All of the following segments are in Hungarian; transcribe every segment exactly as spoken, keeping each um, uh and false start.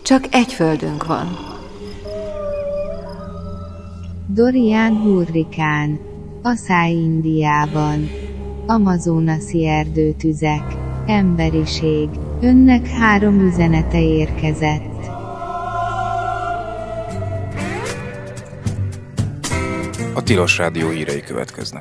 Csak egy földünk van. Dorian hurrikán. Asszály Indiában. Amazonasi erdőtüzek. Emberiség. Önnek három üzenete érkezett. A Tilos Rádió hírei következnek.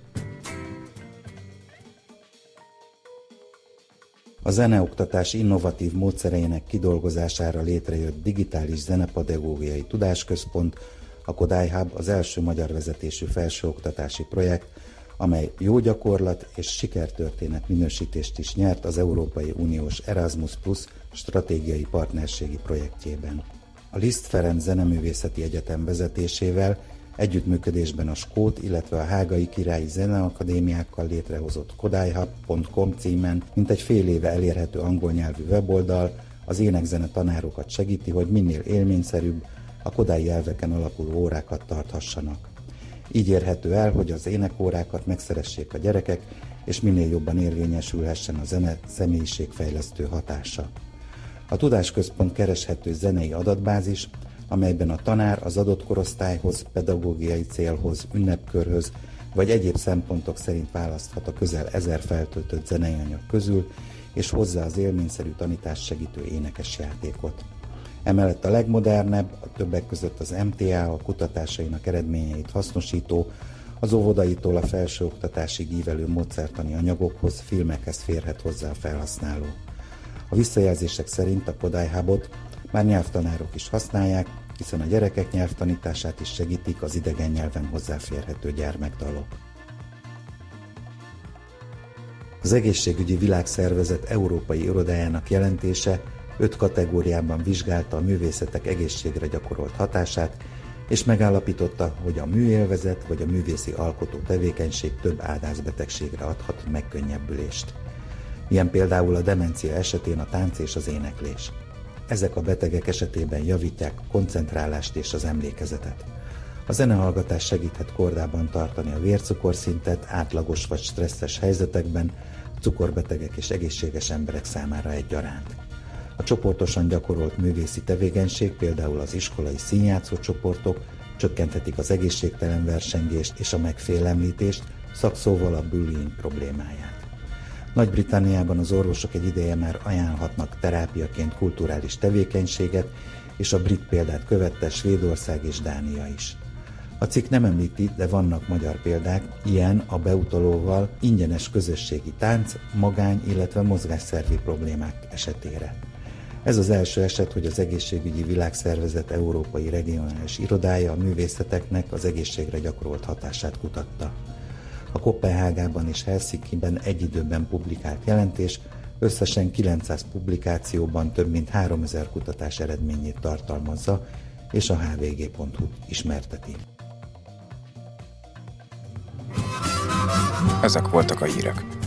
A zeneoktatás innovatív módszereinek kidolgozására létrejött digitális zenepedagógiai tudásközpont, a Kodály Hub az első magyar vezetésű felsőoktatási projekt, amely jó gyakorlat és sikertörténet minősítést is nyert az Európai Uniós Erasmus Plus stratégiai partnerségi projektjében. A Liszt Ferenc Zeneművészeti Egyetem vezetésével együttműködésben a Skót, illetve a Hágai Királyi Zeneakadémiákkal létrehozott kodályhub pont com címen mintegy fél éve elérhető angol nyelvű weboldal az énekzene tanárokat segíti, hogy minél élményszerűbb, a kodályi elveken alapuló órákat tarthassanak. Így érhető el, hogy az énekórákat megszeressék a gyerekek, és minél jobban érvényesülhessen a zene személyiségfejlesztő hatása. A tudásközpont kereshető zenei adatbázis, amelyben a tanár az adott korosztályhoz, pedagógiai célhoz, ünnepkörhöz vagy egyéb szempontok szerint választhat a közel ezer feltöltött zenei anyag közül, és hozzá az élményszerű tanítást segítő énekes játékot. Emellett a legmodernebb, a többek között az em té á a kutatásainak eredményeit hasznosító, az óvodaitól a felsőoktatásig ívelő módszertani anyagokhoz, filmekhez férhet hozzá a felhasználó. A visszajelzések szerint a Kodály Hubot már nyelvtanárok is használják, hiszen a gyerekek nyelvtanítását is segítik az idegen nyelven hozzáférhető gyermekdalok. Az Egészségügyi Világszervezet Európai Irodájának jelentése öt kategóriában vizsgálta a művészetek egészségre gyakorolt hatását, és megállapította, hogy a műélvezet vagy a művészi alkotó tevékenység több áldásbetegségre adhat megkönnyebbülést. Ilyen például a demencia esetén a tánc és az éneklés. Ezek a betegek esetében javítják a koncentrálást és az emlékezetet. A zenehallgatás segíthet kordában tartani a vércukorszintet átlagos vagy stresszes helyzetekben, cukorbetegek és egészséges emberek számára egyaránt. A csoportosan gyakorolt művészi tevékenység, például az iskolai színjátszó csoportok csökkenthetik az egészségtelen versengést és a megfélemlítést, szakszóval a bullying problémáját. Nagy-Britanniában az orvosok egy ideje már ajánlhatnak terápiaként kulturális tevékenységet, és a brit példát követte Svédország és Dánia is. A cikk nem említi, de vannak magyar példák, ilyen a beutalóval ingyenes közösségi tánc, magány, illetve mozgásszervi problémák esetére. Ez az első eset, hogy az Egészségügyi Világszervezet Európai Regionális Irodája a művészeteknek az egészségre gyakorolt hatását kutatta. A Koppenhágában és Helsinkiben egy időben publikált jelentés összesen kilencszáz publikációban több mint háromezer kutatás eredményét tartalmazza, és a há vé gé pont hú ismerteti. Ezek voltak a hírek.